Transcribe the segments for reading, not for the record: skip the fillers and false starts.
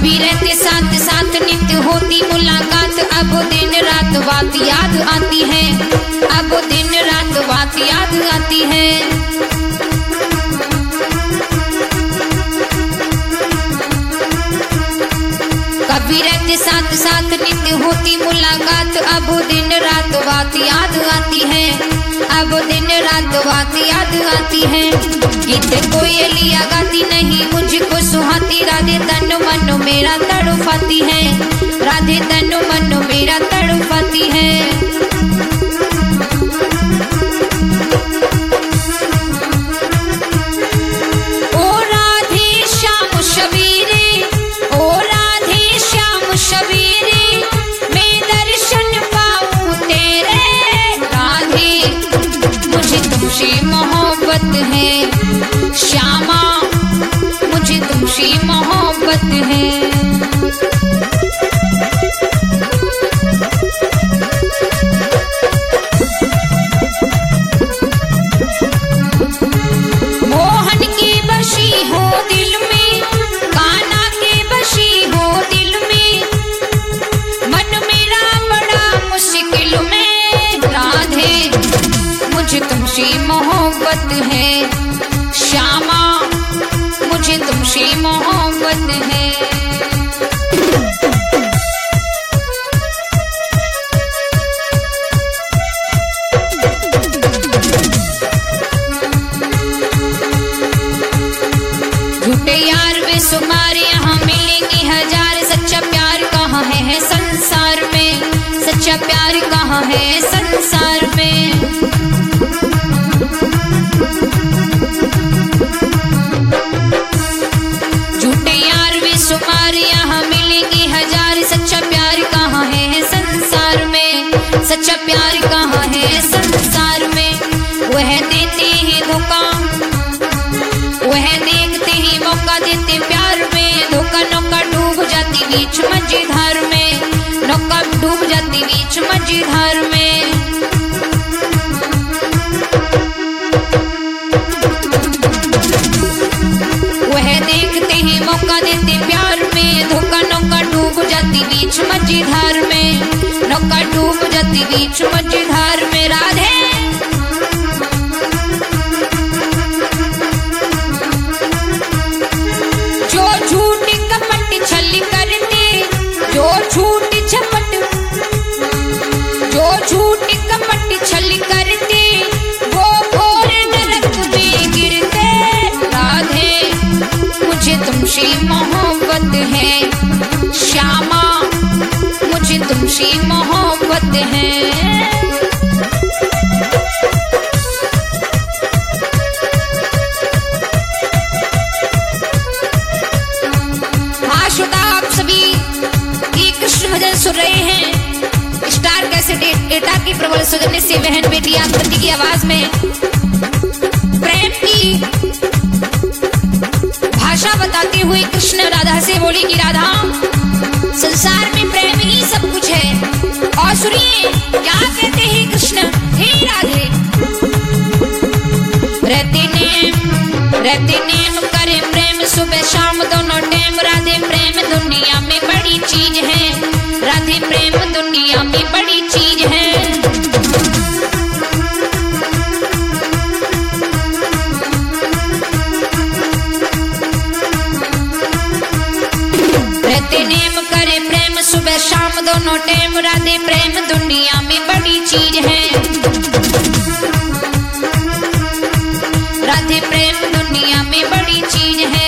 कभी रहते साथ साथ नित्य होती मुलाकात, अब दिन रात बात याद आती है, अब दिन रात बात याद आती है। कभी रहते साथ साथ नित्य होती मुलाकात, अब दिन रात बात याद आती है, अब दिन रात बात याद आती है। गीत कोयलिया गाती नहीं मुझको सुहाती, राधे तन मन मेरा तड़पाती है, राधे तन मन मेरा तड़पाती है। ओ राधे श्याम शबीरे, ओ राधे श्याम शबीरे, मैं दर्शन पाऊं तेरे, राधे मुझे तुमसे मोहब्बत है, श्यामा मुझे तुमसे मोहब्बत है। मोहन की बशी हो दिल में, कान्हा के बशी हो दिल में, मन मेरा बड़ा मुश्किल में, राधे मुझे तुमसे मोहब्बत है, श्यामा मुझे तुमसे मोहब्बत है। झूठे यार बेशुमार यहाँ मिलेंगे हजार, सच्चा प्यार कहाँ है संसार में, सच्चा प्यार कहाँ है संसार में। झूठे यार बेशुमार यहाँ मिलेंगे हजार, सच्चा प्यार कहाँ है संसार में, सच्चा प्यार कहाँ है संसार में। वह देते हैं धोखा, वह देखते ही मौका देते प्यार में, धोखा नौका डूब जाती बीच मझधार में, नौका डूब जाती बीच मझधार में। वह देखते ही मौका देते प्यार में, धोखा नौका डूब जाती बीच मझधार में, नौका डूब जाती बीच मझधार में। राधे जो झूठ कपट छल करते, जो झूठ झपट, जो झूठ कपट छल करते, वो घोर नरक में गिरते, राधे मुझे तुमसे मोहब्बत है, श्यामा मुझे तुमसे मोहब्बत है। आप सभी ये कृष्ण भजन सुन रहे हैं स्टार कैसेट एटा की प्रबल सौजन्य से बहन बेटी आकृति की आवाज में। प्रेम की भाषा बताते हुए कृष्ण राधा से बोले कि राधा संसार में प्रेम ही सब कुछ है। और सुनिए क्या कहते हैं कृष्ण, हे राधे रहते नेम करे प्रेम सुबह शाम दोनों टाइम, राधे प्रेम दुनिया में बड़ी चीज है, राधे प्रेम दुनिया में बड़ी चीज है। रहते नेम करे प्रेम सुबह शाम दोनों टाइम, राधे प्रेम दुनिया में बड़ी चीज है, राधे प्रेम दुनिया में बड़ी चीज है।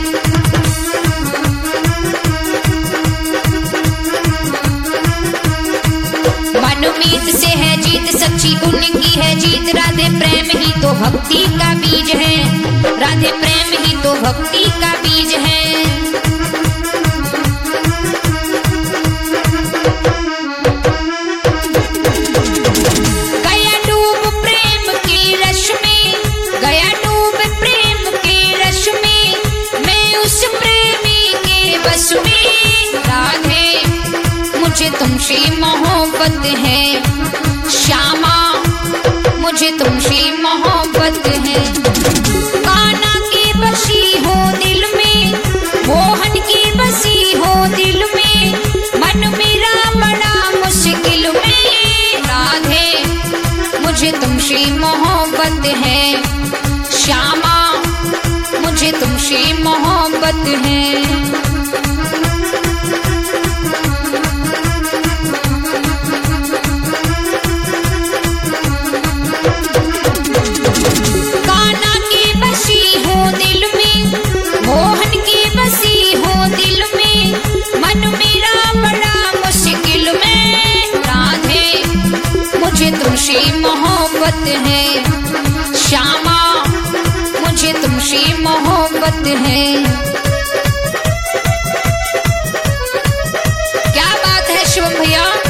मनोमीत से है जीत, सच्ची उनकी है जीत, राधे प्रेम ही तो भक्ति का बीज है, राधे प्रेम ही तो भक्ति का बीज है। गया डूब प्रेम के रश में, गया डूब प्रेम के रश में, मैं उस प्रेमी के बस में, राधे मुझे तुमसे मोहब्बत है, श्यामा मुझे तुमसे मोहब्बत है। कान्हा की बसी हो दिल में, मोहन की बसी हो तुमसे मोहब्बत है। मोहन की बसी हूँ दिल में, मन मेरा बड़ा मुश्किल में। राधे मुझे तुमसे मोहब्बत है, श्यामा मुझे तुमसे मोहब्बत है। क्या बात है शिवम भैया।